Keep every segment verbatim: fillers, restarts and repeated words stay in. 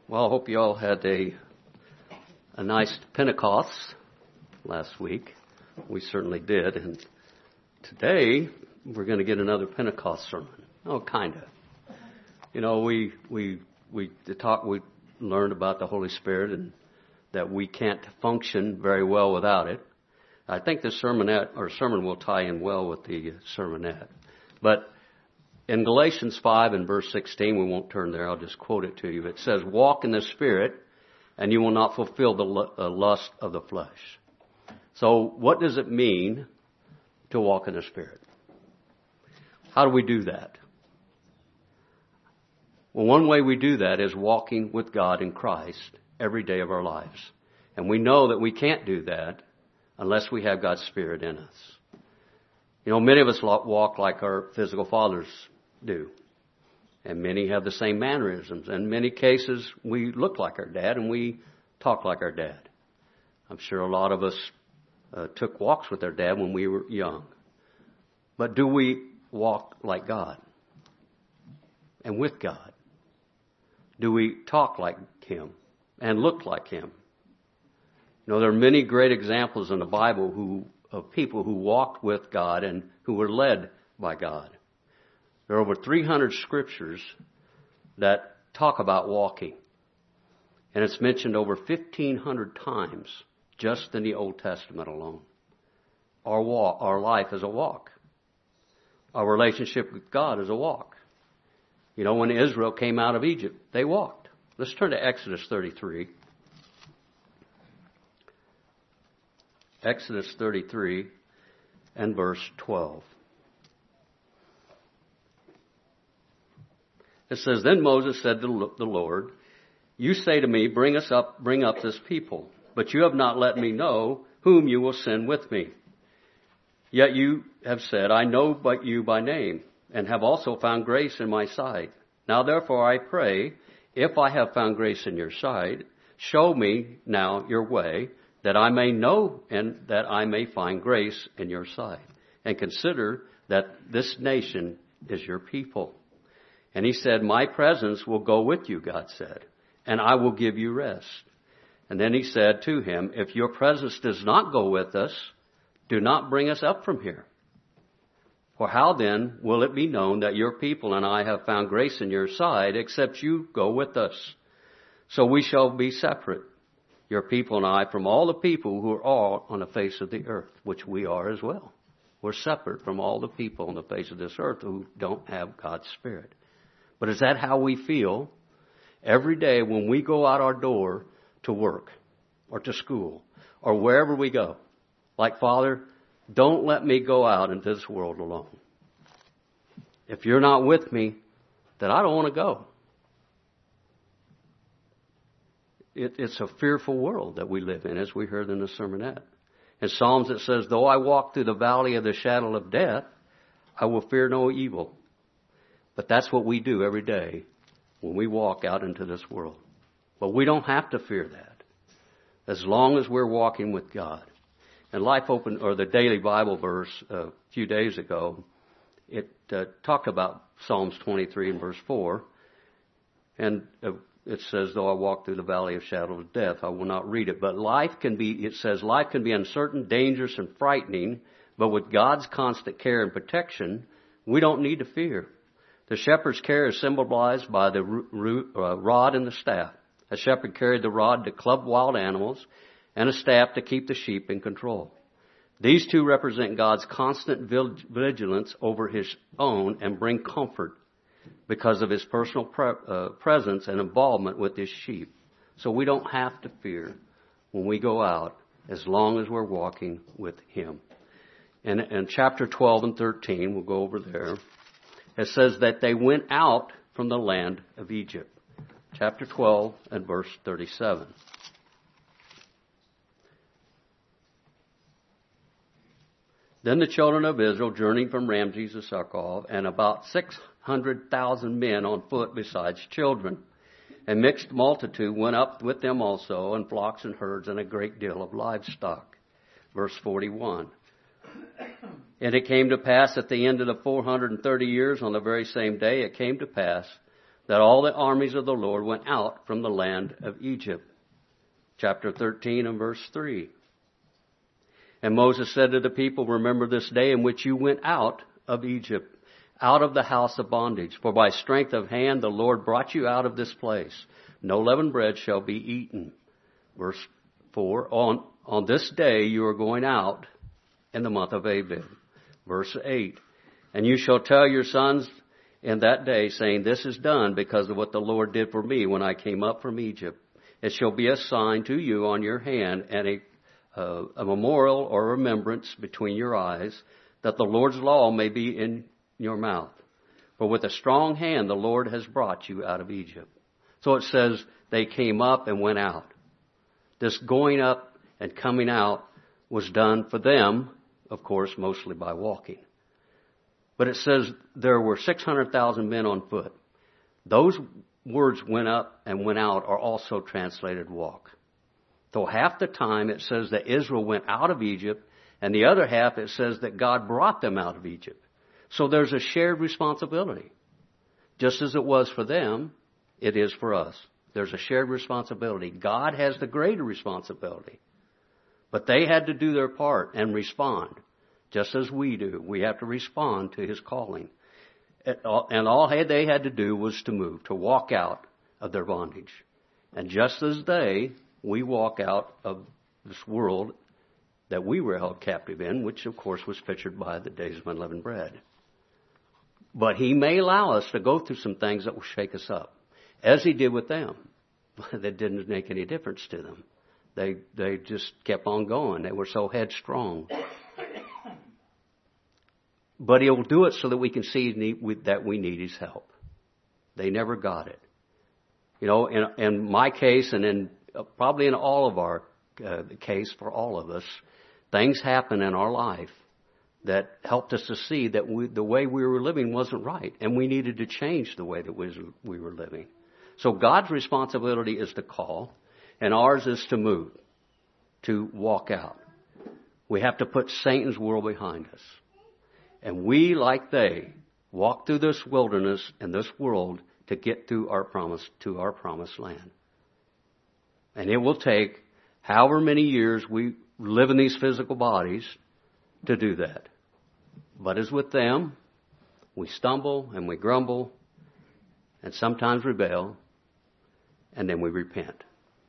Well, I hope you all had a a nice Pentecost last week. We certainly did. And today we're going to get another Pentecost sermon. Oh, kind of. You know, we we we the talk we learned about the Holy Spirit and that we can't function very well without it. I think the sermonette or sermon will tie in well with the sermonette. But in Galatians five and verse sixteen, we won't turn there, I'll just quote it to you. It says, walk in the Spirit, and you will not fulfill the lust of the flesh. So what does it mean to walk in the Spirit? How do we do that? Well, one way we do that is walking with God in Christ every day of our lives. And we know that we can't do that unless we have God's Spirit in us. You know, many of us walk like our physical fathers do. And many have the same mannerisms. In many cases, we look like our dad and we talk like our dad. I'm sure a lot of us uh, took walks with our dad when we were young. But do we walk like God and with God? Do we talk like Him and look like Him? You know, there are many great examples in the Bible who of people who walked with God and who were led by God. There are over three hundred scriptures that talk about walking. And it's mentioned over fifteen hundred times just in the Old Testament alone. Our walk, our life is a walk. Our relationship with God is a walk. You know, when Israel came out of Egypt, they walked. Let's turn to Exodus thirty-three. Exodus thirty-three and verse twelve. It says, then Moses said to the Lord, you say to me, bring us up, bring up this people, but you have not let me know whom you will send with me. Yet you have said, I know but you by name, and have also found grace in my sight. Now therefore I pray, if I have found grace in your sight, show me now your way, that I may know and that I may find grace in your sight. And consider that this nation is your people. And he said, my presence will go with you, God said, and I will give you rest. And then he said to him, if your presence does not go with us, do not bring us up from here. For how then will it be known that your people and I have found grace in your sight, except you go with us? So we shall be separate, your people and I, from all the people who are all on the face of the earth, which we are as well. We're separate from all the people on the face of this earth who don't have God's Spirit. But is that how we feel every day when we go out our door to work or to school or wherever we go? Like, Father, don't let me go out into this world alone. If you're not with me, then I don't want to go. It, it's a fearful world that we live in, as we heard in the sermonette. In Psalms it says, though I walk through the valley of the shadow of death, I will fear no evil. But that's what we do every day when we walk out into this world. But we don't have to fear that as long as we're walking with God. And Life Open, or the daily Bible verse a few days ago, it uh, talked about Psalms twenty-three and verse four. And uh, it says, though I walk through the valley of shadow of death, I will not read it. But life can be, it says, life can be uncertain, dangerous, and frightening. But with God's constant care and protection, we don't need to fear. The shepherd's care is symbolized by the rod and the staff. A shepherd carried the rod to club wild animals and a staff to keep the sheep in control. These two represent God's constant vigilance over His own and bring comfort because of His personal pre- uh, presence and involvement with His sheep. So we don't have to fear when we go out as long as we're walking with Him. And in chapter twelve and thirteen, we'll go over there. It says that they went out from the land of Egypt. Chapter twelve and verse thirty-seven. Then the children of Israel journeyed from Ramses to Succoth, and about six hundred thousand men on foot besides children. A mixed multitude went up with them also, and flocks and herds, and a great deal of livestock. Verse forty-one. And it came to pass at the end of the four hundred thirty years, on the very same day, it came to pass that all the armies of the Lord went out from the land of Egypt. Chapter thirteen and verse three. And Moses said to the people, remember this day in which you went out of Egypt, out of the house of bondage. For by strength of hand the Lord brought you out of this place. No leavened bread shall be eaten. Verse four. On, on this day you are going out in the month of Abib. Verse eight. And you shall tell your sons in that day, saying, this is done because of what the Lord did for me when I came up from Egypt. It shall be a sign to you on your hand and a Uh, a memorial or remembrance between your eyes, that the Lord's law may be in your mouth. For with a strong hand the Lord has brought you out of Egypt. So it says they came up and went out. This going up and coming out was done for them, of course, mostly by walking. But it says there were six hundred thousand men on foot. Those words went up and went out are also translated walk. So half the time it says that Israel went out of Egypt, and the other half it says that God brought them out of Egypt. So there's a shared responsibility. Just as it was for them, it is for us. There's a shared responsibility. God has the greater responsibility. But they had to do their part and respond, just as we do. We have to respond to His calling. And all they had to do was to move, to walk out of their bondage. And just as they... we walk out of this world that we were held captive in, which of course was pictured by the days of unleavened bread. But He may allow us to go through some things that will shake us up, as He did with them. That didn't make any difference to them. They they just kept on going. They were so headstrong. But He'll do it so that we can see that we need His help. They never got it. You know, in, in my case and in probably in all of our uh, case for all of us, things happen in our life that helped us to see that we, the way we were living wasn't right, and we needed to change the way that we, we were living. So God's responsibility is to call, and ours is to move, to walk out. We have to put Satan's world behind us. And we, like they, walk through this wilderness and this world to get through our promise to our promised land. And it will take however many years we live in these physical bodies to do that. But as with them, we stumble and we grumble and sometimes rebel, and then we repent.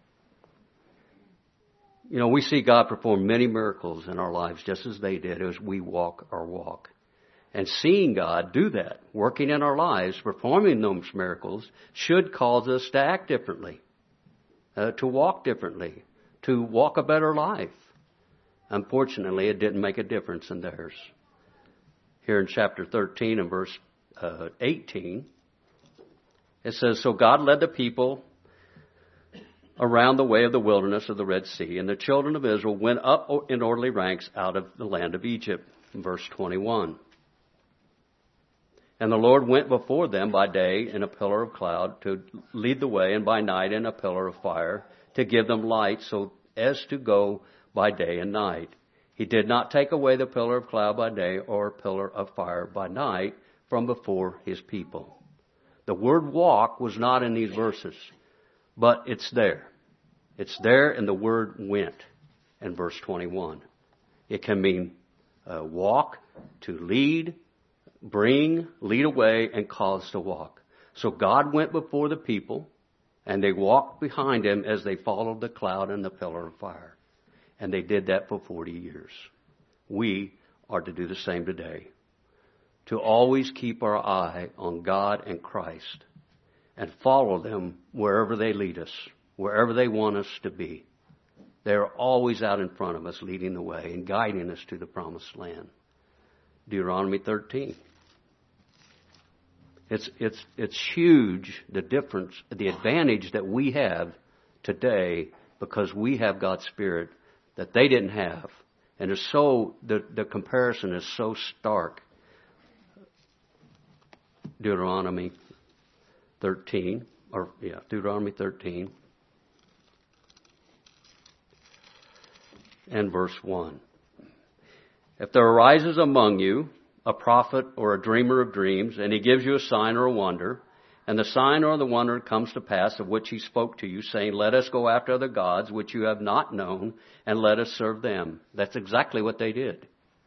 You know, we see God perform many miracles in our lives just as they did as we walk our walk. And seeing God do that, working in our lives, performing those miracles, should cause us to act differently. Uh, to walk differently, to walk a better life. Unfortunately, it didn't make a difference in theirs. Here in chapter thirteen and verse uh, eighteen, it says, so God led the people around the way of the wilderness of the Red Sea, and the children of Israel went up in orderly ranks out of the land of Egypt. Verse twenty-one. And the Lord went before them by day in a pillar of cloud to lead the way, and by night in a pillar of fire to give them light, so as to go by day and night. He did not take away the pillar of cloud by day or pillar of fire by night from before His people. The word walk was not in these verses, but it's there. It's there, and the word went in verse twenty-one. It can mean uh, walk, to lead, bring, lead away, and cause to walk. So God went before the people, and they walked behind Him as they followed the cloud and the pillar of fire. And they did that for forty years. We are to do the same today. To always keep our eye on God and Christ, and follow them wherever they lead us, wherever they want us to be. They're always out in front of us, leading the way and guiding us to the promised land. Deuteronomy thirteen. It's, it's, it's huge, the difference, the advantage that we have today because we have God's Spirit that they didn't have. And it's so, the, the comparison is so stark. Deuteronomy thirteen, or yeah, Deuteronomy thirteen and verse one. If there arises among you a prophet or a dreamer of dreams, and he gives you a sign or a wonder, And the sign or the wonder comes to pass of which he spoke to you, saying, let us go after other gods which you have not known, and let us serve them. That's exactly what they did.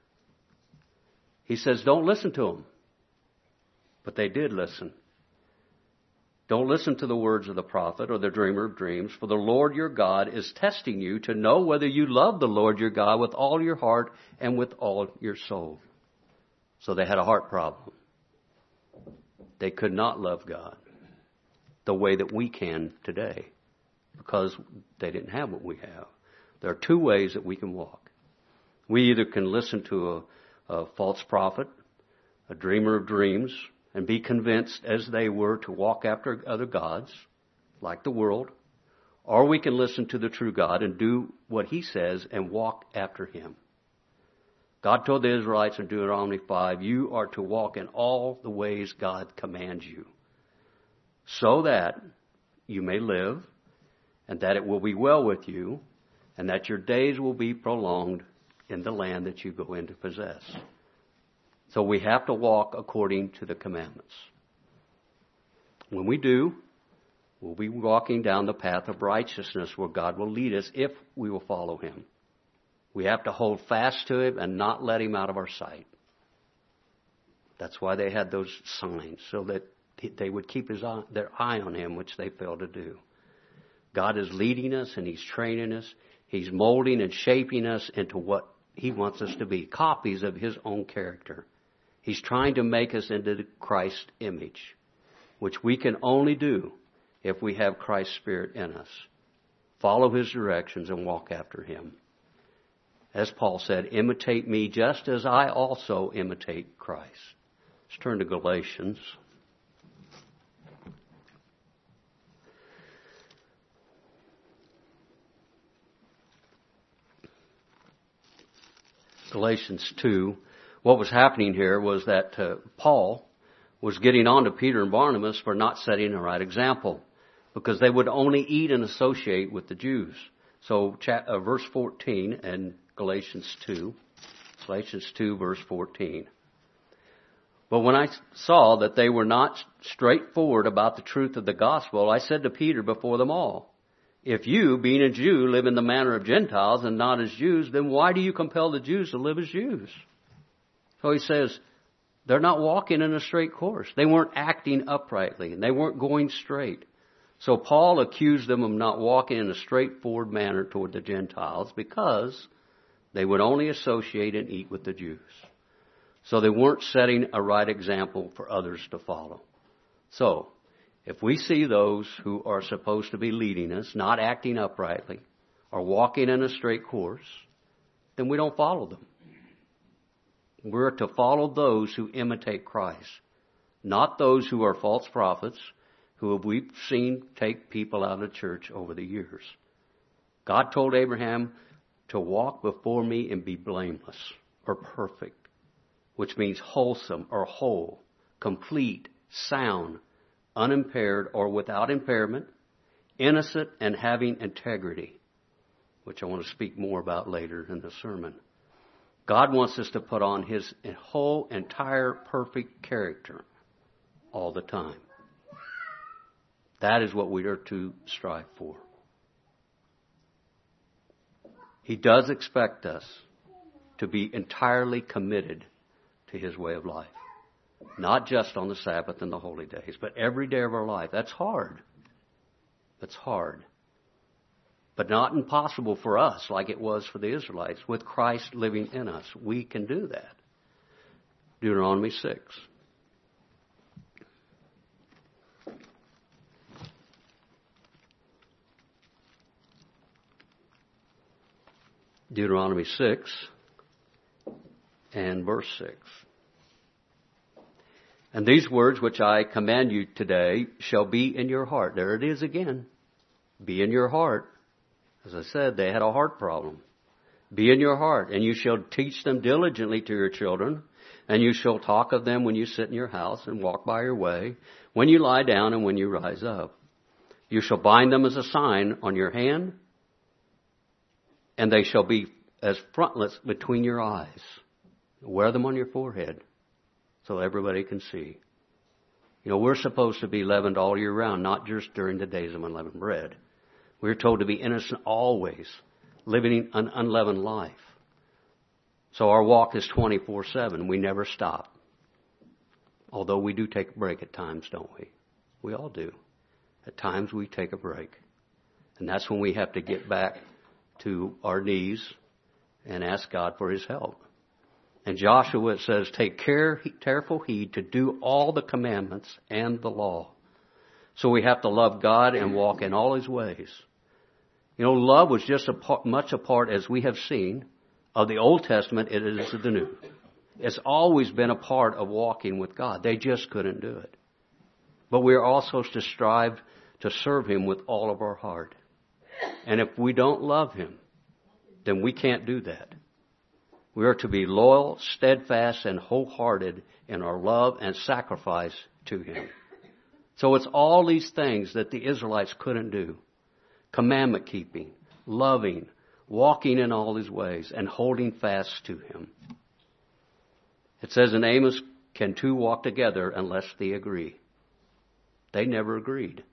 He says, don't listen to them. But they did listen. Don't listen to the words of the prophet or the dreamer of dreams, for the Lord your God is testing you to know whether you love the Lord your God with all your heart and with all your soul. So they had a heart problem. They could not love God the way that we can today because they didn't have what we have. There are two ways that we can walk. We either can listen to a, a false prophet, a dreamer of dreams, and be convinced as they were to walk after other gods, like the world, or we can listen to the true God and do what he says and walk after him. God told the Israelites in Deuteronomy five, you are to walk in all the ways God commands you, so that you may live, and that it will be well with you, and that your days will be prolonged in the land that you go in to possess. So we have to walk according to the commandments. When we do, we'll be walking down the path of righteousness where God will lead us if we will follow him. We have to hold fast to him and not let him out of our sight. That's why they had those signs, so that they would keep his eye, their eye on him, which they failed to do. God is leading us and he's training us. He's molding and shaping us into what he wants us to be, copies of his own character. He's trying to make us into the Christ image, which we can only do if we have Christ's Spirit in us. Follow his directions and walk after him. As Paul said, imitate me just as I also imitate Christ. Let's turn to Galatians. Galatians two. What was happening here was that uh, Paul was getting on to Peter and Barnabas for not setting a right example, because they would only eat and associate with the Jews. So chat, uh, verse fourteen and Galatians two. Galatians two verse fourteen. But when I saw that they were not straightforward about the truth of the gospel, I said to Peter before them all, if you, being a Jew, live in the manner of Gentiles and not as Jews, then why do you compel the Jews to live as Jews? So he says, they're not walking in a straight course. They weren't acting uprightly, and they weren't going straight. So Paul accused them of not walking in a straightforward manner toward the Gentiles because they would only associate and eat with the Jews. So they weren't setting a right example for others to follow. So, if we see those who are supposed to be leading us not acting uprightly or walking in a straight course, then we don't follow them. We're to follow those who imitate Christ, not those who are false prophets who we've seen take people out of church over the years. God told Abraham to walk before me and be blameless or perfect, which means wholesome or whole, complete, sound, unimpaired or without impairment, innocent and having integrity, which I want to speak more about later in the sermon. God wants us to put on his whole, entire, perfect character all the time. That is what we are to strive for. He does expect us to be entirely committed to his way of life. Not just on the Sabbath and the holy days, but every day of our life. That's hard. That's hard. But not impossible for us like it was for the Israelites. With Christ living in us, we can do that. Deuteronomy six. Deuteronomy six and verse six. And these words which I command you today shall be in your heart. There it is again. Be in your heart. As I said, they had a heart problem. Be in your heart, and you shall teach them diligently to your children, and you shall talk of them when you sit in your house and walk by your way, when you lie down and when you rise up. You shall bind them as a sign on your hand, and they shall be as frontlets between your eyes. Wear them on your forehead so everybody can see. You know, we're supposed to be leavened all year round, not just during the days of unleavened bread. We're told to be innocent always, living an unleavened life. So our walk is twenty-four seven. We never stop. Although we do take a break at times, don't we? We all do. At times we take a break. And that's when we have to get back to our knees and ask God for His help. And Joshua, it says, take care, careful heed to do all the commandments and the law. So we have to love God and walk in all His ways. You know, love was just a part, much a part, as we have seen, of the Old Testament as it is of the New. It's always been a part of walking with God. They just couldn't do it. But we are also to strive to serve Him with all of our heart. And if we don't love Him, then we can't do that. We are to be loyal, steadfast, and wholehearted in our love and sacrifice to Him. So it's all these things that the Israelites couldn't do. Commandment keeping, loving, walking in all His ways, and holding fast to Him. It says in Amos, can two walk together unless they agree? They never agreed.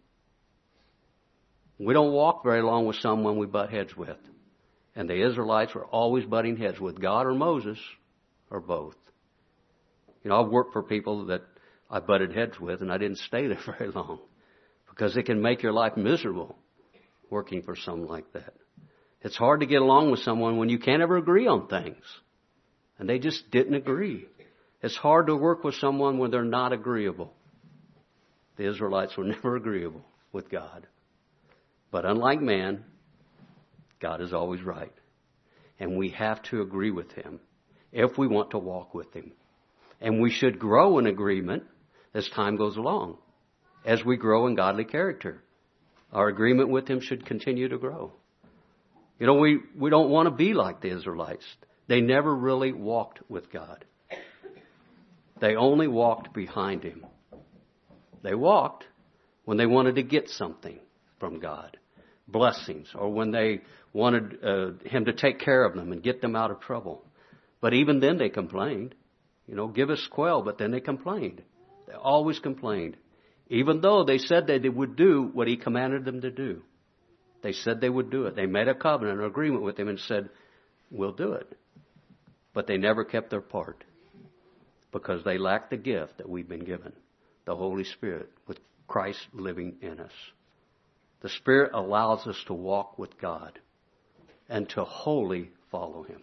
We don't walk very long with someone we butt heads with. And the Israelites were always butting heads with God or Moses, or both. You know, I've worked for people that I butted heads with, and I didn't stay there very long. Because it can make your life miserable working for someone like that. It's hard to get along with someone when you can't ever agree on things. And they just didn't agree. It's hard to work with someone when they're not agreeable. The Israelites were never agreeable with God. But unlike man, God is always right. And we have to agree with Him if we want to walk with Him. And we should grow in agreement as time goes along. As we grow in godly character, our agreement with Him should continue to grow. You know, we, we don't want to be like the Israelites. They never really walked with God. They only walked behind Him. They walked when they wanted to get something from God. Blessings, or when they wanted uh, Him to take care of them and get them out of trouble. But even then they complained. You know, give us quail, but then they complained. They always complained. Even though they said that they would do what He commanded them to do. They said they would do it. They made a covenant, an agreement with Him and said, we'll do it. But they never kept their part. Because they lacked the gift that we've been given. The Holy Spirit, with Christ living in us. The Spirit allows us to walk with God and to wholly follow Him.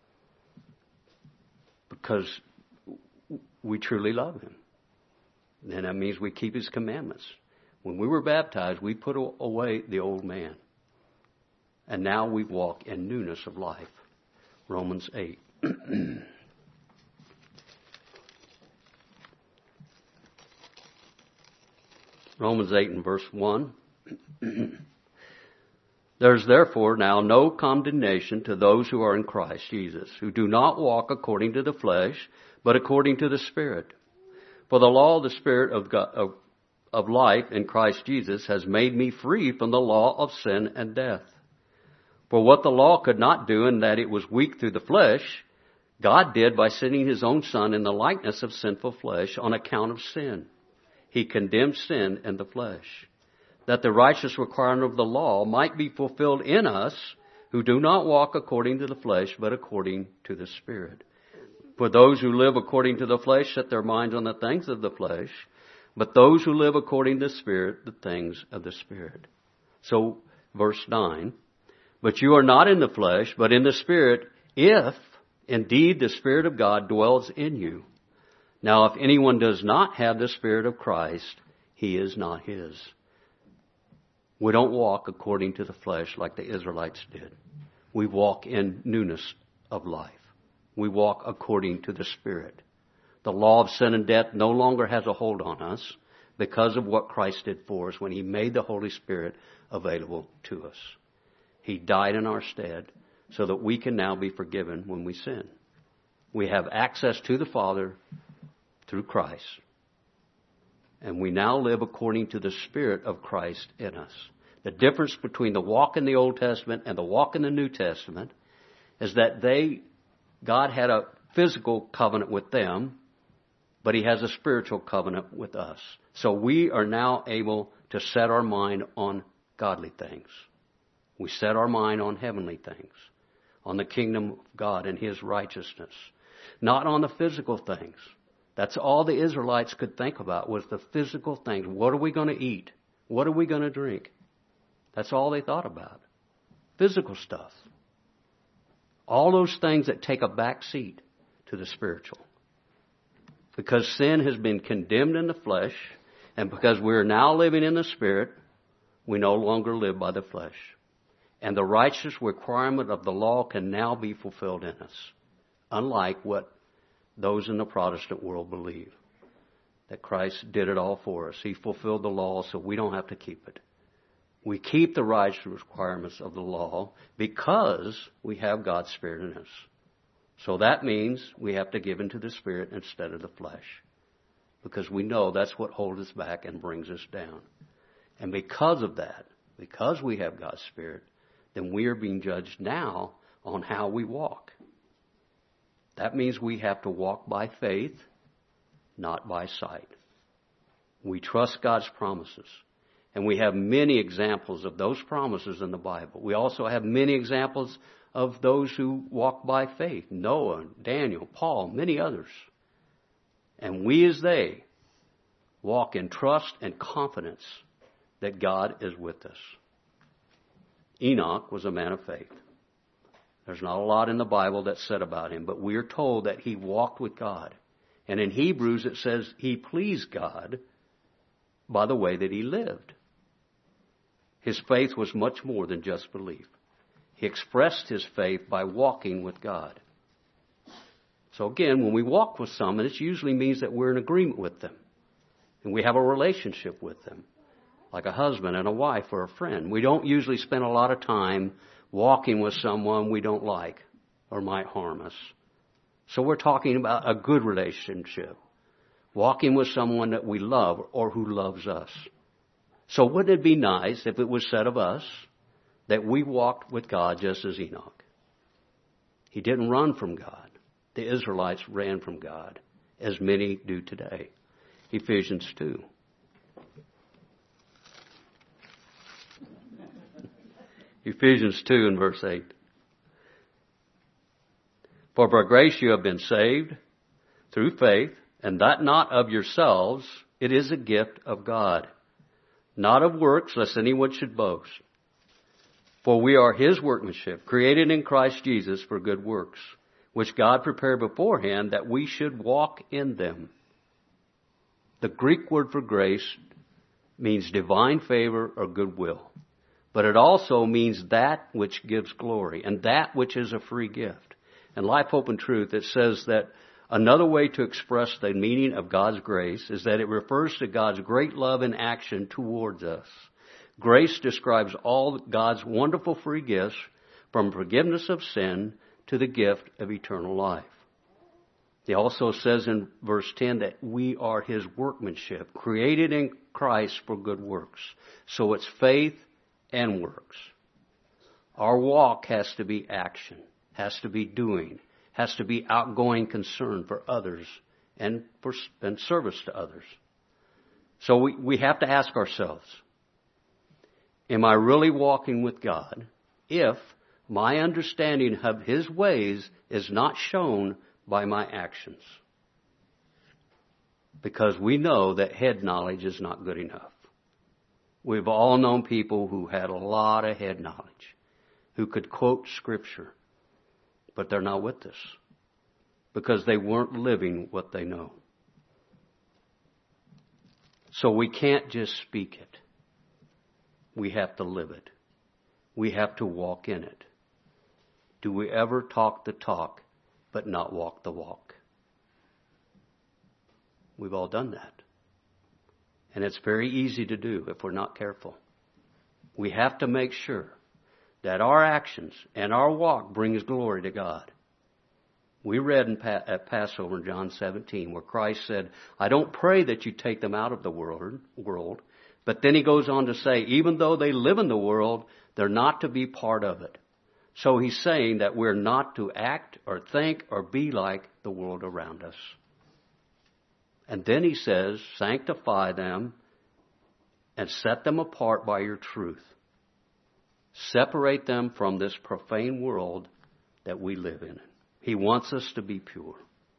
Because we truly love Him. And that means we keep His commandments. When we were baptized, we put away the old man. And now we walk in newness of life. Romans eight. Romans eight and verse one. There's therefore now no condemnation to those who are in Christ Jesus, who do not walk according to the flesh, but according to the Spirit. For the law of the Spirit of, God, of, of life in Christ Jesus has made me free from the law of sin and death. For what the law could not do, in that it was weak through the flesh, God did by sending His own Son in the likeness of sinful flesh on account of sin. He condemned sin in the flesh, that the righteous requirement of the law might be fulfilled in us, who do not walk according to the flesh, but according to the Spirit. For those who live according to the flesh set their minds on the things of the flesh, but those who live according to the Spirit, the things of the Spirit. So, verse nine, but you are not in the flesh, but in the Spirit, if indeed the Spirit of God dwells in you. Now, if anyone does not have the Spirit of Christ, he is not His. We don't walk according to the flesh like the Israelites did. We walk in newness of life. We walk according to the Spirit. The law of sin and death no longer has a hold on us because of what Christ did for us when He made the Holy Spirit available to us. He died in our stead so that we can now be forgiven when we sin. We have access to the Father through Christ. And we now live according to the Spirit of Christ in us. The difference between the walk in the Old Testament and the walk in the New Testament is that they, God had a physical covenant with them, but he has a spiritual covenant with us. So we are now able to set our mind on godly things. We set our mind on heavenly things, on the kingdom of God and his righteousness, not on the physical things. That's all the Israelites could think about, was the physical things. What are we going to eat? What are we going to drink? That's all they thought about. Physical stuff. All those things that take a back seat to the spiritual. Because sin has been condemned in the flesh, and because we're now living in the Spirit, we no longer live by the flesh. And the righteous requirement of the law can now be fulfilled in us, unlike what those in the Protestant world believe, that Christ did it all for us. He fulfilled the law so we don't have to keep it. We keep the righteous requirements of the law because we have God's Spirit in us. So that means we have to give into the Spirit instead of the flesh, because we know that's what holds us back and brings us down. And because of that, because we have God's Spirit, then we are being judged now on how we walk. That means we have to walk by faith, not by sight. We trust God's promises. And we have many examples of those promises in the Bible. We also have many examples of those who walk by faith. Noah, Daniel, Paul, many others. And we as they walk in trust and confidence that God is with us. Enoch was a man of faith. There's not a lot in the Bible that's said about him, but we are told that he walked with God. And in Hebrews it says he pleased God by the way that he lived. His faith was much more than just belief. He expressed his faith by walking with God. So again, when we walk with someone, it usually means that we're in agreement with them. And we have a relationship with them, like a husband and a wife or a friend. We don't usually spend a lot of time walking with someone we don't like or might harm us. So we're talking about a good relationship, walking with someone that we love or who loves us. So wouldn't it be nice if it was said of us that we walked with God just as Enoch? He didn't run from God. The Israelites ran from God, as many do today. Ephesians two. Ephesians two and verse eight. For by grace you have been saved through faith, and that not of yourselves, it is a gift of God, not of works, lest anyone should boast. For we are his workmanship, created in Christ Jesus for good works, which God prepared beforehand that we should walk in them. The Greek word for grace means divine favor or goodwill. But it also means that which gives glory and that which is a free gift. In Life, Hope, and Truth, it says that another way to express the meaning of God's grace is that it refers to God's great love and action towards us. Grace describes all God's wonderful free gifts, from forgiveness of sin to the gift of eternal life. It also says in verse ten that we are his workmanship, created in Christ for good works. So it's faith and works. Our walk has to be action, has to be doing, has to be outgoing concern for others and for and service to others. So we, we have to ask ourselves, am I really walking with God if my understanding of his ways is not shown by my actions? Because we know that head knowledge is not good enough. We've all known people who had a lot of head knowledge, who could quote Scripture, but they're not with us because they weren't living what they know. So we can't just speak it. We have to live it. We have to walk in it. Do we ever talk the talk but not walk the walk? We've all done that. And it's very easy to do if we're not careful. We have to make sure that our actions and our walk brings glory to God. We read in pa- at Passover in John seventeen where Christ said, I don't pray that you take them out of the world, world, but then he goes on to say, even though they live in the world, they're not to be part of it. So he's saying that we're not to act or think or be like the world around us. And then he says, sanctify them and set them apart by your truth. Separate them from this profane world that we live in. He wants us to be pure.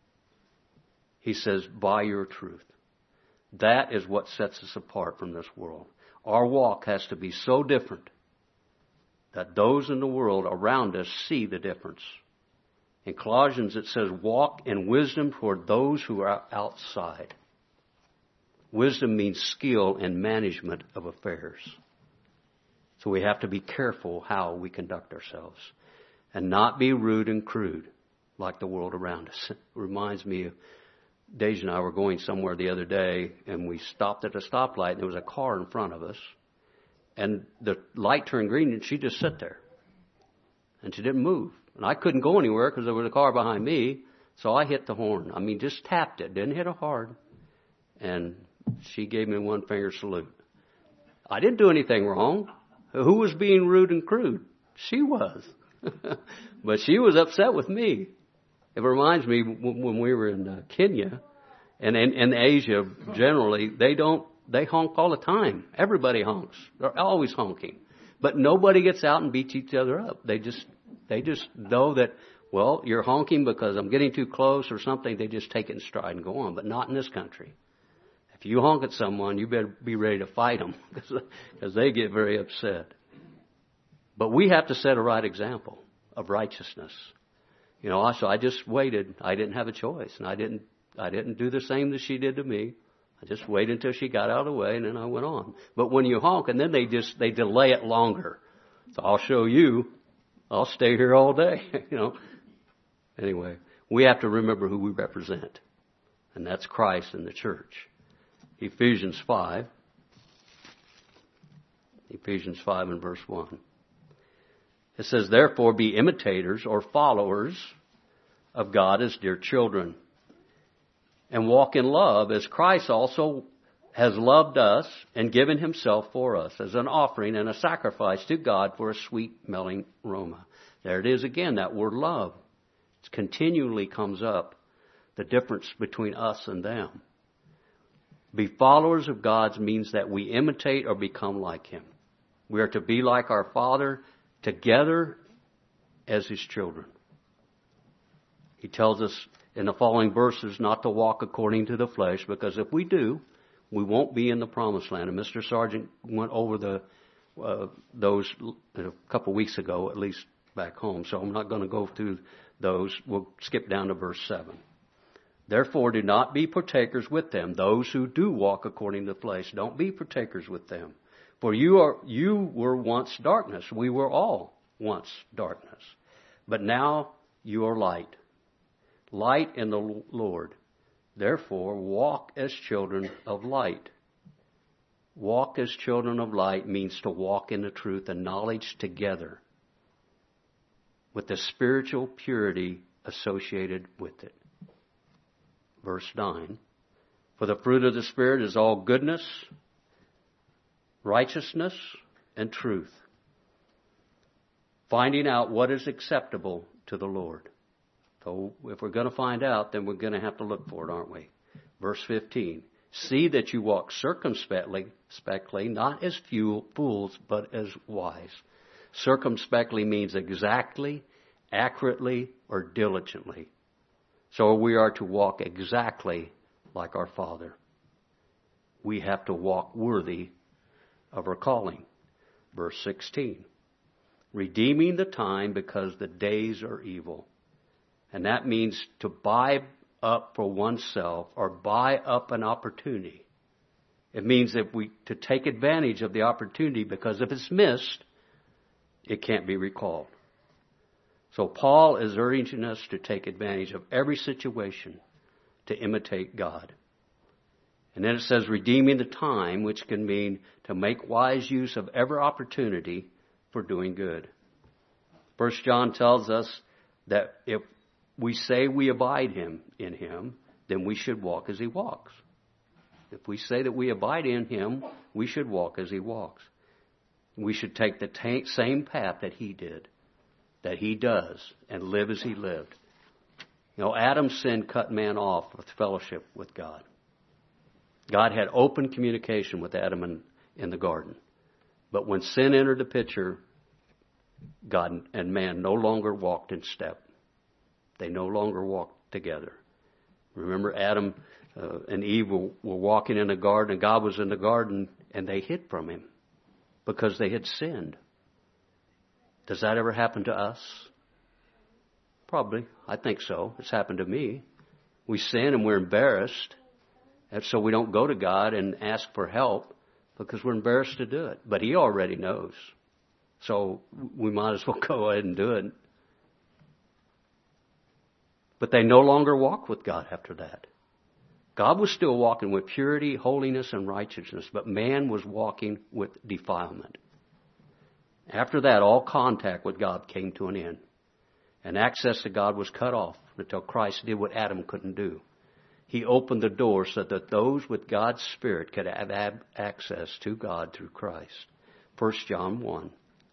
He says, by your truth. That is what sets us apart from this world. Our walk has to be so different that those in the world around us see the difference. In Colossians it says, walk in wisdom toward those who are outside. Wisdom means skill in management of affairs. So we have to be careful how we conduct ourselves and not be rude and crude like the world around us. It reminds me of Deja and I were going somewhere the other day, and we stopped at a stoplight, and there was a car in front of us. And the light turned green, and she just sat there. And she didn't move. And I couldn't go anywhere because there was a car behind me, so I hit the horn. I mean, just tapped it. Didn't hit it hard. And she gave me one finger salute. I didn't do anything wrong. Who was being rude and crude? She was. But she was upset with me. It reminds me when we were in uh, Kenya and in, in Asia generally, they don't, they honk all the time. Everybody honks. They're always honking. But nobody gets out and beats each other up. They just, they just know that, well, you're honking because I'm getting too close or something. They just take it in stride and go on. But not in this country. If you honk at someone, you better be ready to fight them because they get very upset. But we have to set a right example of righteousness. You know, so I just waited. I didn't have a choice, and I didn't. I didn't do the same that she did to me. I just waited until she got out of the way, and then I went on. But when you honk, and then they just they delay it longer. So I'll show you. I'll stay here all day. You know. Anyway, we have to remember who we represent, and that's Christ and the church. Ephesians five. Ephesians five and verse one. It says, therefore, be imitators or followers of God as dear children, and walk in love as Christ also has loved us and given himself for us as an offering and a sacrifice to God for a sweet-smelling aroma. There it is again, that word love. It continually comes up, the difference between us and them. Be followers of God means that we imitate or become like him. We are to be like our Father together as his children. He tells us in the following verses not to walk according to the flesh, because if we do, we won't be in the promised land. And Mister Sargent went over the uh, those a couple of weeks ago, at least back home, so I'm not going to go through those. We'll skip down to verse seven. Therefore, do not be partakers with them, those who do walk according to the flesh. Don't be partakers with them. For you are you were once darkness. We were all once darkness. But now you are light. Light in the Lord. Therefore, walk as children of light. Walk as children of light means to walk in the truth and knowledge together with the spiritual purity associated with it. Verse nine. For the fruit of the Spirit is all goodness, righteousness, and truth, finding out what is acceptable to the Lord. So if we're going to find out, then we're going to have to look for it, aren't we? Verse fifteen, see that you walk circumspectly, spectly, not as fools, but as wise. Circumspectly means exactly, accurately, or diligently. So we are to walk exactly like our Father. We have to walk worthy of our calling. Verse sixteen. Redeeming the time because the days are evil. And that means to buy up for oneself or buy up an opportunity. It means that we to take advantage of the opportunity, because if it's missed, it can't be recalled. So Paul is urging us to take advantage of every situation to imitate God. And then it says redeeming the time, which can mean to make wise use of every opportunity for doing good. First John tells us that if we say we abide him in him, then we should walk as he walks. If we say that we abide in him, we should walk as he walks. We should take the t- same path that he did, that he does, and live as he lived. You know, Adam's sin cut man off with fellowship with God. God had open communication with Adam in, in the garden. But when sin entered the picture, God and man no longer walked in step. They no longer walked together. Remember, Adam uh, and Eve were, were walking in the garden, and God was in the garden, and they hid from him because they had sinned. Does that ever happen to us? Probably. I think so. It's happened to me. We sin and we're embarrassed. And so we don't go to God and ask for help because we're embarrassed to do it. But He already knows. So we might as well go ahead and do it. But they no longer walked with God after that. God was still walking with purity, holiness, and righteousness, but man was walking with defilement. After that, all contact with God came to an end. And access to God was cut off until Christ did what Adam couldn't do. He opened the door so that those with God's Spirit could have access to God through Christ. First John one.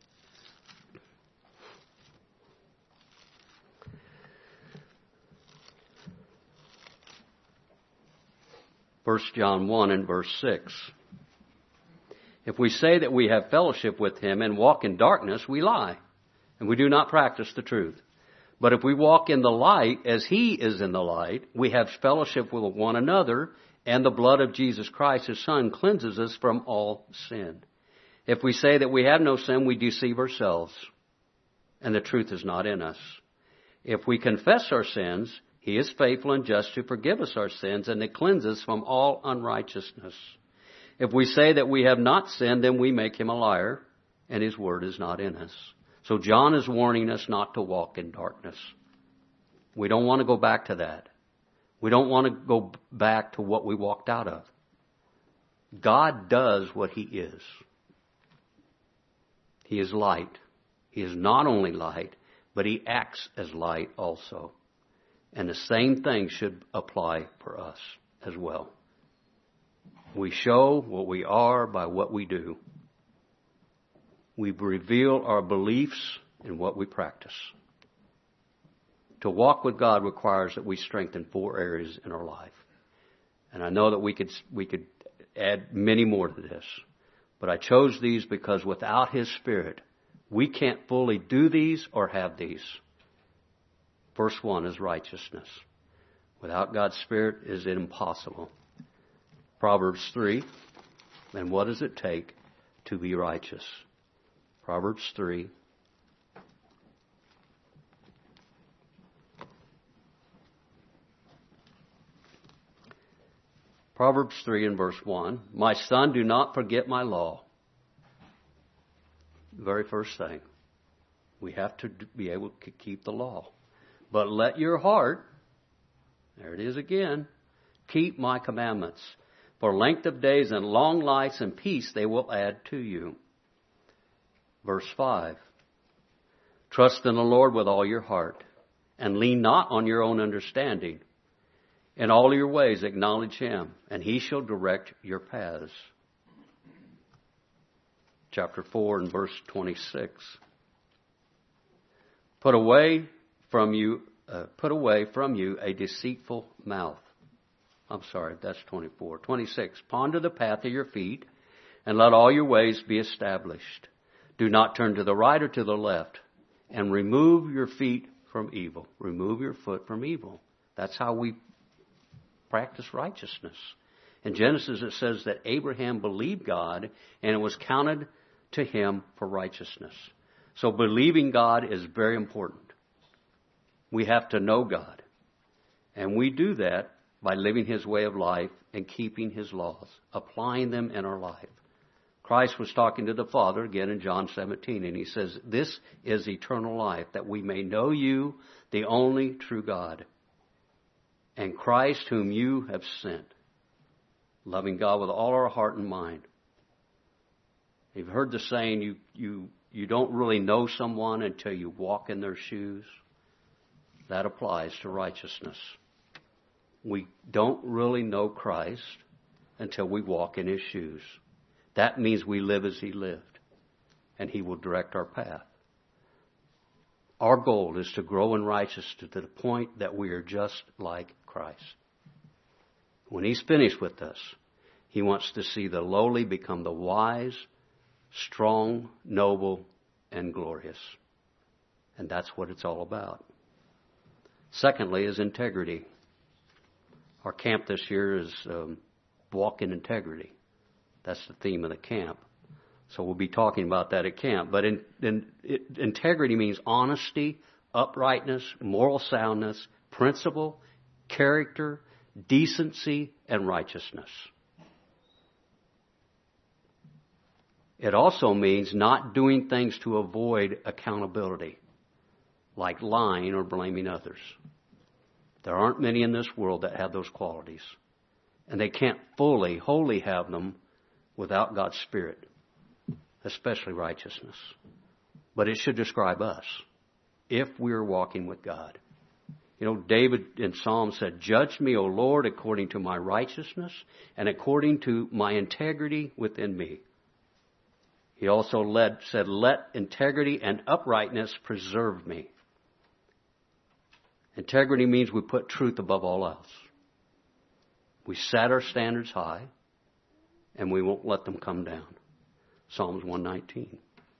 First John one and verse six. If we say that we have fellowship with Him and walk in darkness, we lie, and we do not practice the truth. But if we walk in the light as He is in the light, we have fellowship with one another, and the blood of Jesus Christ, His Son, cleanses us from all sin. If we say that we have no sin, we deceive ourselves, and the truth is not in us. If we confess our sins, He is faithful and just to forgive us our sins and to cleanse us from all unrighteousness. If we say that we have not sinned, then we make Him a liar, and His word is not in us. So John is warning us not to walk in darkness. We don't want to go back to that. We don't want to go back to what we walked out of. God does what He is. He is light. He is not only light, but He acts as light also. And the same thing should apply for us as well. We show what we are by what we do. We reveal our beliefs in what we practice. To walk with God requires that we strengthen four areas in our life. And I know that we could we could add many more to this. But I chose these because without His Spirit, we can't fully do these or have these. First one is righteousness. Without God's Spirit, it is impossible. Proverbs three, and what does it take to be righteous? Proverbs three. Proverbs three and verse one. My son, do not forget my law. The very first thing. We have to be able to keep the law. But let your heart, there it is again, keep my commandments. For length of days and long lives and peace they will add to you. Verse five. Trust in the Lord with all your heart, and lean not on your own understanding. In all your ways acknowledge Him, and He shall direct your paths. Chapter four and verse twenty-six. Put away from you, uh, put away from you a deceitful mouth. I'm sorry, that's twenty-four. twenty-six. Ponder the path of your feet, and let all your ways be established. Do not turn to the right or to the left, and remove your feet from evil. Remove your foot from evil. That's how we practice righteousness. In Genesis it says that Abraham believed God, and it was counted to him for righteousness. So believing God is very important. We have to know God. And we do that by living His way of life and keeping His laws, applying them in our life. Christ was talking to the Father again in John seventeen, and He says, this is eternal life, that we may know You, the only true God, and Christ whom You have sent. Loving God with all our heart and mind. You've heard the saying, you, you, you don't really know someone until you walk in their shoes. That applies to righteousness. We don't really know Christ until we walk in His shoes. That means we live as He lived, and He will direct our path. Our goal is to grow in righteousness to the point that we are just like Christ. When He's finished with us, He wants to see the lowly become the wise, strong, noble, and glorious. And that's what it's all about. Secondly is integrity. Our camp this year is um, walk in integrity. That's the theme of the camp. So we'll be talking about that at camp. But in, in, it, integrity means honesty, uprightness, moral soundness, principle, character, decency, and righteousness. It also means not doing things to avoid accountability, like lying or blaming others. There aren't many in this world that have those qualities. And they can't fully, wholly have them without God's Spirit, especially righteousness. But it should describe us if we're walking with God. You know, David in Psalm said, "Judge me, O Lord, according to my righteousness and according to my integrity within me." He also led, said, "Let integrity and uprightness preserve me." Integrity means we put truth above all else. We set our standards high, and we won't let them come down. Psalms one nineteen.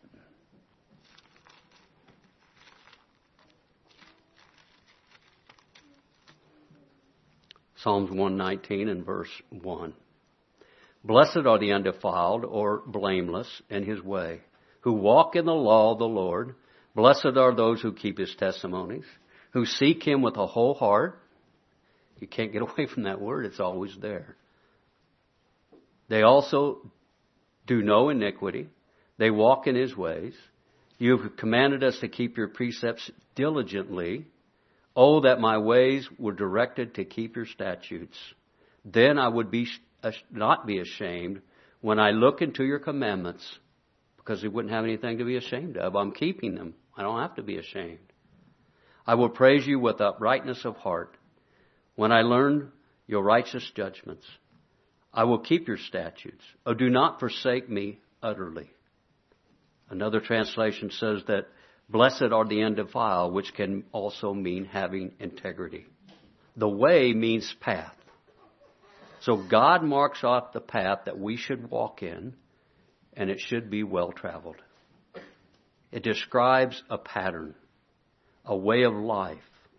Psalms one nineteen and verse one. "Blessed are the undefiled or blameless in his way, who walk in the law of the Lord. Blessed are those who keep his testimonies, who seek him with a whole heart." You can't get away from that word. It's always there. "They also do no iniquity. They walk in his ways. You have commanded us to keep your precepts diligently. Oh, that my ways were directed to keep your statutes. Then I would be not be ashamed when I look into your commandments," because he wouldn't have anything to be ashamed of. I'm keeping them. I don't have to be ashamed. "I will praise you with uprightness of heart. When I learn your righteous judgments, I will keep your statutes. Oh, do not forsake me utterly." Another translation says that blessed are the undefiled, which can also mean having integrity. The way means path. So God marks off the path that we should walk in, and it should be well traveled. It describes a pattern, a way of life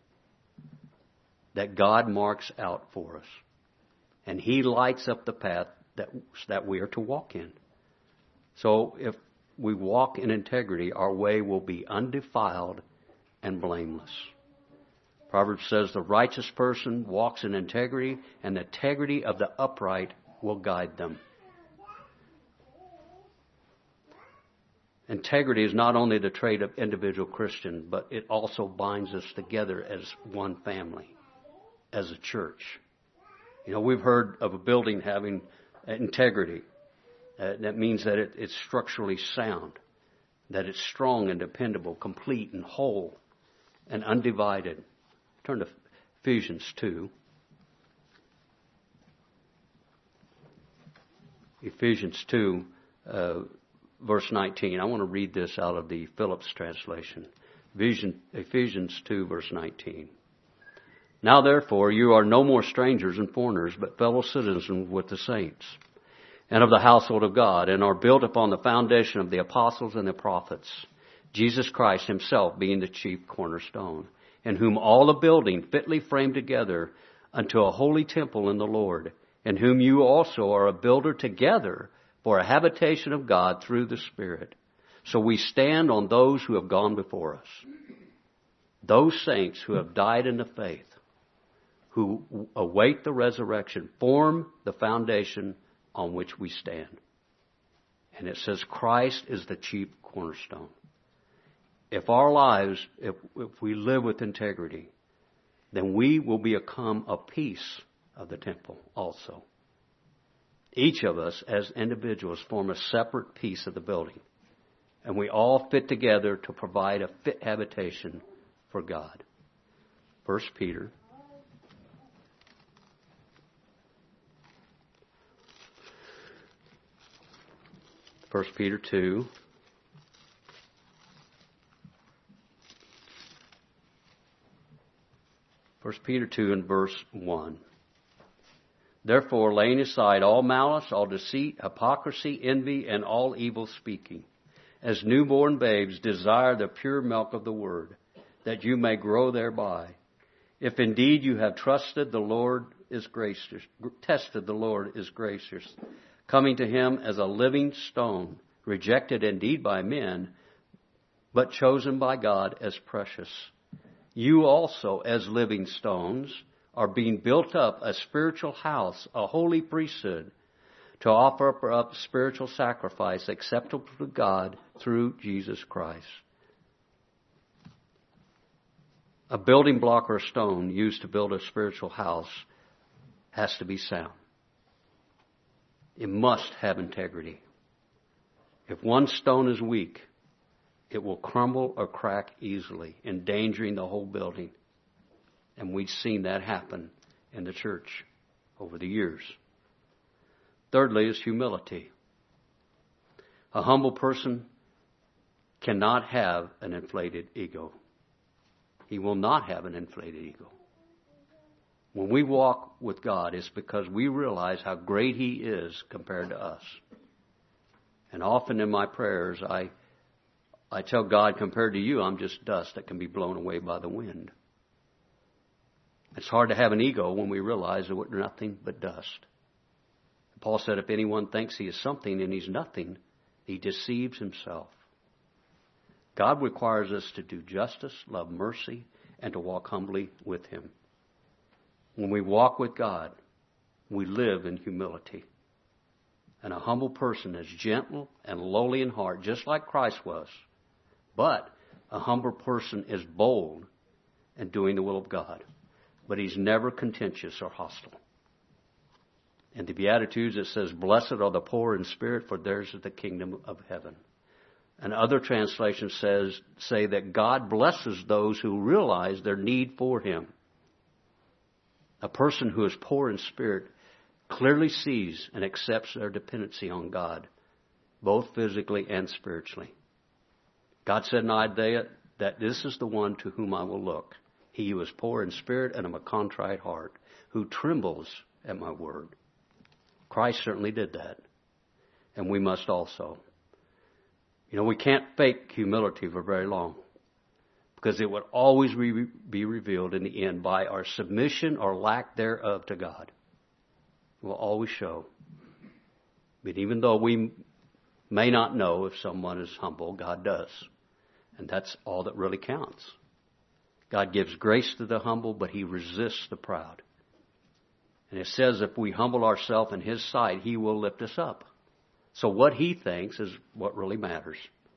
that God marks out for us. And he lights up the path that, that we are to walk in. So if we walk in integrity, our way will be undefiled and blameless. Proverbs says the righteous person walks in integrity, and the integrity of the upright will guide them. Integrity is not only the trait of individual Christian, but it also binds us together as one family, as a church. You know, we've heard of a building having integrity. Uh, that means that it, it's structurally sound, that it's strong and dependable, complete and whole and undivided. Turn to Ephesians two. Ephesians two, uh, verse nineteen. I want to read this out of the Phillips translation. Vision, Ephesians two, verse nineteen. "Now therefore you are no more strangers and foreigners, but fellow citizens with the saints, and of the household of God, and are built upon the foundation of the apostles and the prophets, Jesus Christ himself being the chief cornerstone, in whom all the building fitly framed together unto a holy temple in the Lord, in whom you also are a builder together for a habitation of God through the Spirit. So we stand on those who have gone before us, those saints who have died in the faith, who await the resurrection, form the foundation on which we stand." And it says Christ is the chief cornerstone. If our lives, if, if we live with integrity, then we will become a piece of the temple also. Each of us as individuals form a separate piece of the building, and we all fit together to provide a fit habitation for God. First Peter. First Peter two. First Peter two and verse one. Therefore, laying aside all malice, all deceit, hypocrisy, envy, and all evil speaking, as newborn babes desire the pure milk of the word, that you may grow thereby. If indeed you have trusted the Lord is gracious, tested the Lord is gracious, coming to him as a living stone, rejected indeed by men, but chosen by God as precious. You also, as living stones, are being built up a spiritual house, a holy priesthood, to offer up spiritual sacrifice acceptable to God through Jesus Christ. A building block or stone used to build a spiritual house has to be sound. It must have integrity. If one stone is weak, it will crumble or crack easily, endangering the whole building. And we've seen that happen in the church over the years. Thirdly is humility. A humble person cannot have an inflated ego. He will not have an inflated ego. When we walk with God, it's because we realize how great He is compared to us. And often in my prayers, I I tell God, compared to you, I'm just dust that can be blown away by the wind. It's hard to have an ego when we realize that we're nothing but dust. Paul said, if anyone thinks he is something and he's nothing, he deceives himself. God requires us to do justice, love mercy, and to walk humbly with Him. When we walk with God, we live in humility. And a humble person is gentle and lowly in heart, just like Christ was. But a humble person is bold in doing the will of God. But he's never contentious or hostile. In the Beatitudes it says, blessed are the poor in spirit, for theirs is the kingdom of heaven. And other translations says say that God blesses those who realize their need for Him. A person who is poor in spirit clearly sees and accepts their dependency on God, both physically and spiritually. God said in Isaiah that this is the one to whom I will look. He who is poor in spirit and of a contrite heart, who trembles at my word. Christ certainly did that. And we must also. You know, we can't fake humility for very long, because it would always re- be revealed in the end by our submission or lack thereof to God. It will always show. But even though we may not know if someone is humble, God does. And that's all that really counts. God gives grace to the humble, but He resists the proud. And it says if we humble ourselves in His sight, He will lift us up. So what He thinks is what really matters.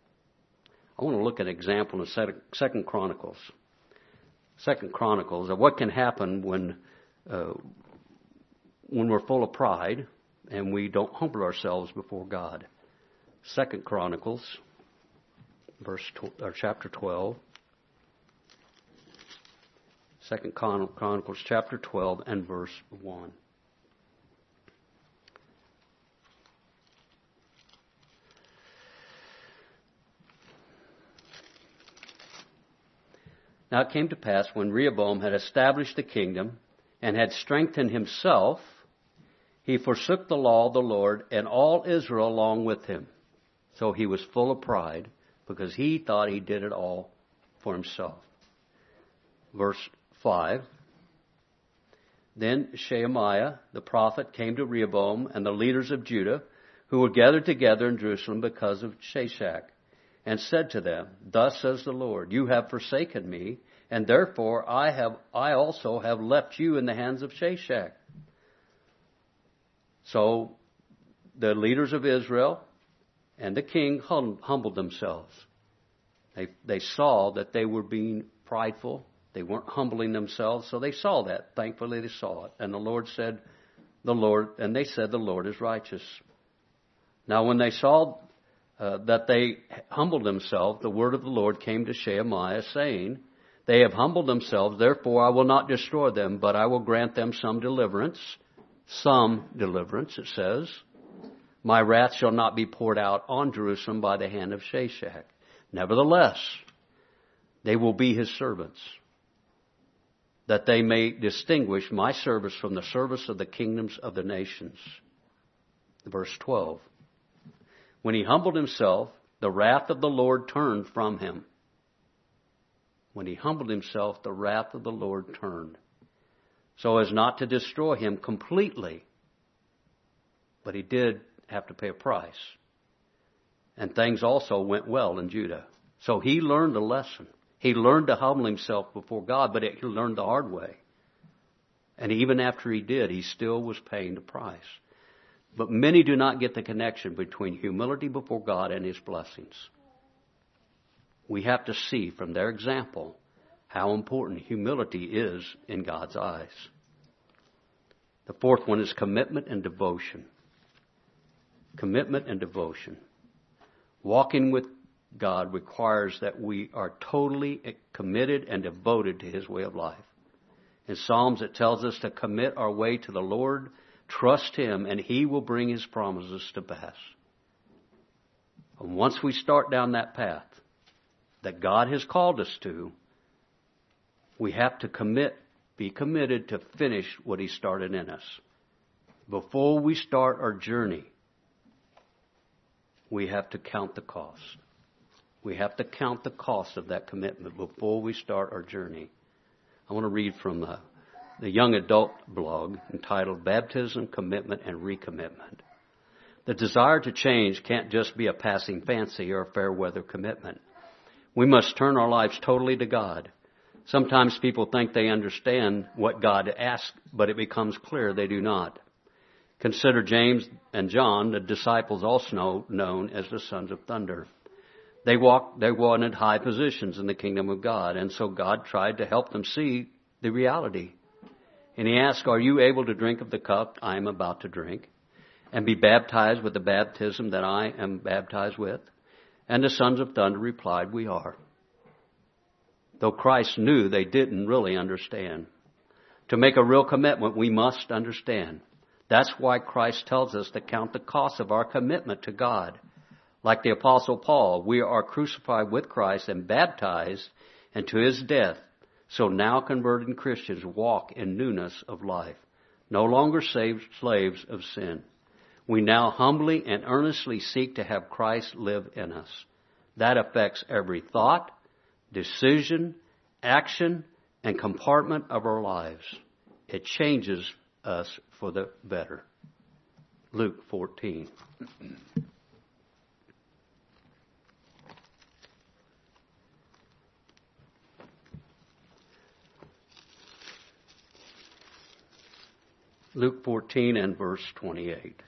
I want to look at an example in Second Chronicles. Second Chronicles of what can happen when uh, when we're full of pride and we don't humble ourselves before God. Second Chronicles, verse tw- or chapter twelve. Second Chronicles chapter twelve and verse one. Now it came to pass when Rehoboam had established the kingdom and had strengthened himself, he forsook the law of the Lord and all Israel along with him. So he was full of pride because he thought he did it all for himself. Verse five. Then Shemaiah the prophet came to Rehoboam and the leaders of Judah who were gathered together in Jerusalem because of Shishak, and said to them, thus says the Lord, you have forsaken me, and therefore I have I also have left you in the hands of Shishak. So the leaders of Israel and the king hum, humbled themselves. They they saw that they were being prideful. They weren't humbling themselves, so they saw that. Thankfully they saw it. And the Lord said, the Lord, and they said, the Lord is righteous. Now when they saw Uh, that they humbled themselves, the word of the Lord came to Shemaiah, saying, they have humbled themselves, therefore I will not destroy them, but I will grant them some deliverance. Some deliverance, it says. My wrath shall not be poured out on Jerusalem by the hand of Shishak. Nevertheless, they will be his servants. that they may distinguish my service from the service of the kingdoms of the nations. Verse twelve. When he humbled himself, the wrath of the Lord turned from him. When he humbled himself, the wrath of the Lord turned, so as not to destroy him completely. But he did have to pay a price. And things also went well in Judah. So he learned a lesson. He learned to humble himself before God, but he learned the hard way. And even after he did, he still was paying the price. But many do not get the connection between humility before God and his blessings. We have to see from their example how important humility is in God's eyes. The fourth one is commitment and devotion. Commitment and devotion. Walking with God requires that we are totally committed and devoted to his way of life. In Psalms, it tells us to commit our way to the Lord, trust him, and he will bring his promises to pass. And once we start down that path that God has called us to, we have to commit, be committed to finish what he started in us. Before we start our journey, we have to count the cost. We have to count the cost of that commitment before we start our journey. I want to read from the, the young adult blog entitled Baptism, Commitment, and Recommitment. The desire to change can't just be a passing fancy or a fair weather commitment. We must turn our lives totally to God. Sometimes people think they understand what God asks, but it becomes clear they do not. Consider James and John, the disciples also known as the sons of thunder. They walked, they wanted high positions in the kingdom of God, and so God tried to help them see the reality. And he asked, are you able to drink of the cup I am about to drink, and be baptized with the baptism that I am baptized with? And the sons of thunder replied, we are. Though Christ knew they didn't really understand. To make a real commitment, we must understand. That's why Christ tells us to count the cost of our commitment to God. Like the Apostle Paul, we are crucified with Christ and baptized into his death. So now converted Christians walk in newness of life, no longer saved slaves of sin. We now humbly and earnestly seek to have Christ live in us. That affects every thought, decision, action, and compartment of our lives. It changes us for the better. Luke fourteen. Luke fourteen and verse twenty-eight.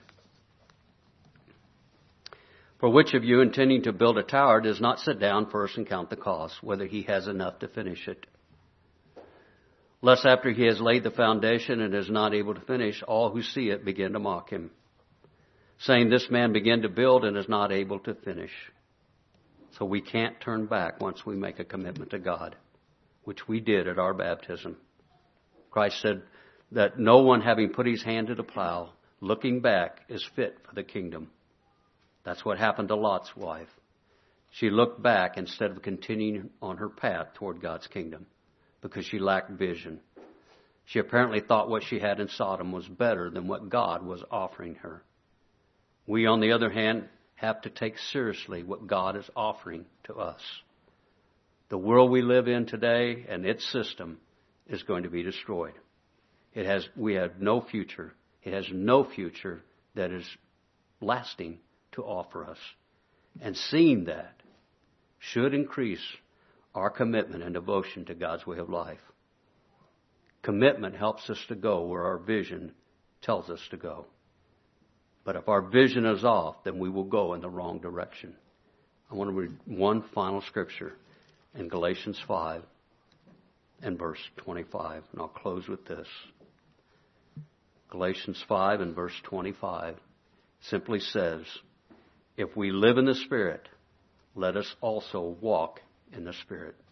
For which of you, intending to build a tower, does not sit down first and count the cost, whether he has enough to finish it? Lest after he has laid the foundation and is not able to finish, all who see it begin to mock him, saying, this man began to build and is not able to finish. So we can't turn back once we make a commitment to God, which we did at our baptism. Christ said that no one, having put his hand to the plow, looking back, is fit for the kingdom. That's what happened to Lot's wife. She looked back instead of continuing on her path toward God's kingdom because she lacked vision. She apparently thought what she had in Sodom was better than what God was offering her. We, on the other hand, have to take seriously what God is offering to us. The world we live in today and its system is going to be destroyed. It has, we have no future. It has no future that is lasting to offer us. And seeing that should increase our commitment and devotion to God's way of life. Commitment helps us to go where our vision tells us to go. But if our vision is off, then we will go in the wrong direction. I want to read one final scripture in Galatians five and verse twenty-five, and I'll close with this. Galatians five and verse twenty-five simply says, if we live in the Spirit, let us also walk in the Spirit.